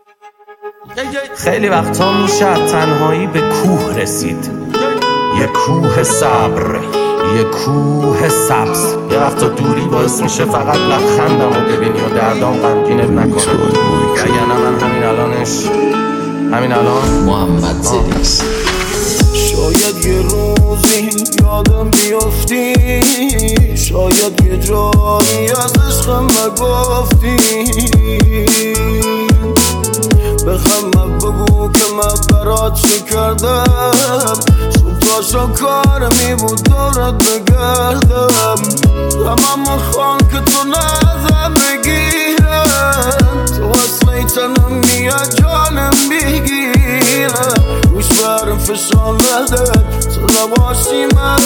خیلی وقتا میشه از تنهایی به کوه رسید، یه کوه صبر، یه کوه سبز. یه وقتا دوری باعث میشه فقط لبخندم رو ببینی و دردام غمگینت نکنه. یعنی من همین الان محمد زدیکس. شاید یه روزی یادم بیافتی، شاید یه جایی از عشقم نگفتی. بخم بگو که من برات چه کردم، صبحاشا کارمی بود دورت بگردم. همه خوان که تو نظر بگیرم، تو اصلی تنم میاد جانم بگیرم. روش برم فشان نده تو نباشی من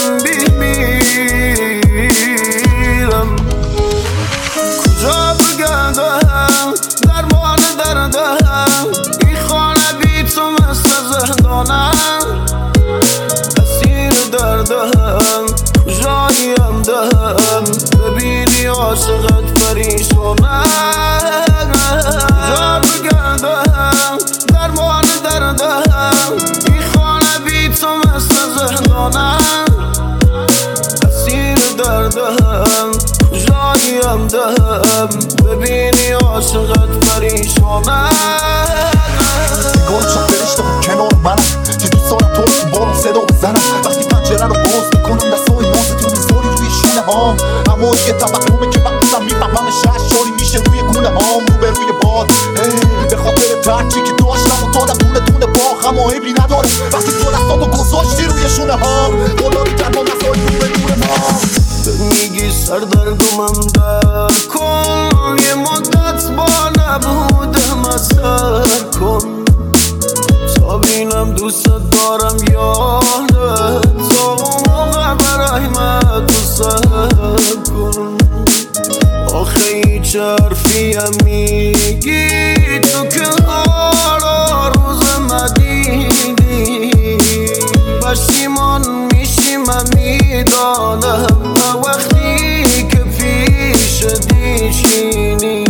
بمیرم. کجا بگردم درمان دردم، این خانه بی تو مثل زندانم. اسیر دردم کجاییم دهم، ببینی عاشقت پریشانم. کجا بگردم درمان دردم، این خانه بی تو مثل زندانم. اسیر دردم کجاییم دهم، ببینی عاشقت پریشانم. گل شد فرشته بود کنار منم که دوست دارم تو رو تو بارون صدا بزنم. وقتی پنجره رو باز میکنم دستای نازتون میذاری روی شونه هام، اما یه توهمه که وقتم میفهمم شهشاری میشه روی گونه هام. رو به روی باد به خاطر ترکی که داشتم و دادم دونه باخم و عبری نداره وقتی تو دستاتو گذاشتی روی شونه هام. قلابی تنها نسای رو به نور ما. میگی سردردمم در کن، یه مدت با نبودم از سر کن. تا بینم دوست دارم یادت، تا اون موقع برای من تو سر کن. آخه هیچ حرفیم میگی تو که حالا روز مدیدی. پشیمان میشی من میدانم، وقتی که پیش دیشینی.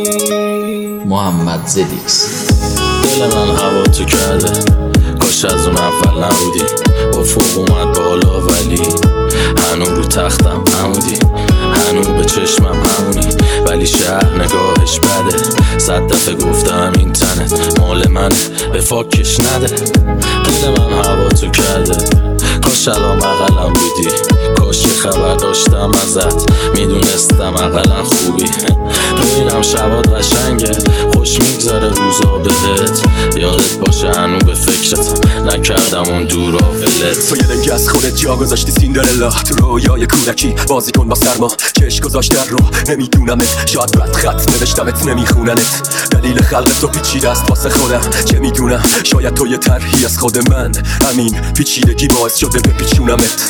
محمد زدیکس. دل من هوا تو کرده، کاش از اون اول نبودی. با فوق اومد بالا ولی هنو رو تختم عمودی. هنو به چشمم همونی ولی شهر نگاهش بده. 100 دفعه گفتم اینترنت مال منه به فاکش نده. دل من هوا تو کرده، کاش الان بغلم بودی. کاش یه خبر داشتم ازت، میدونستم اقلا خوبی. ببینم شبات قشنگه، خوش میگذره روزا بهت. یادت باشه هنو به فکرت نکردم اون دورا ولت. تو یه دنگه از خودت جا گذاشتی سیندرلا، تو رویای کودکی بازی کن با سرما. چشم گذاشت در رو نمیدونمت، شاید بد خط نوشتمت نمیخوننت. دلیل خلق تو پیچیده است واسه خودم چه میدونم، شاید تو یه طرحی از خود من. همین پیچیدگی باعث شده بپیچونمت.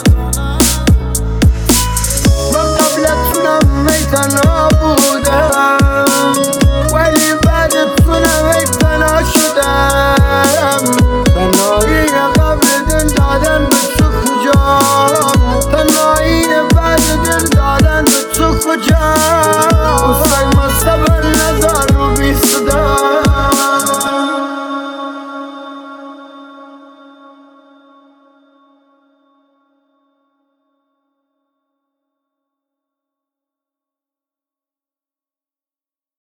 من قبلتونم میتنا بودم،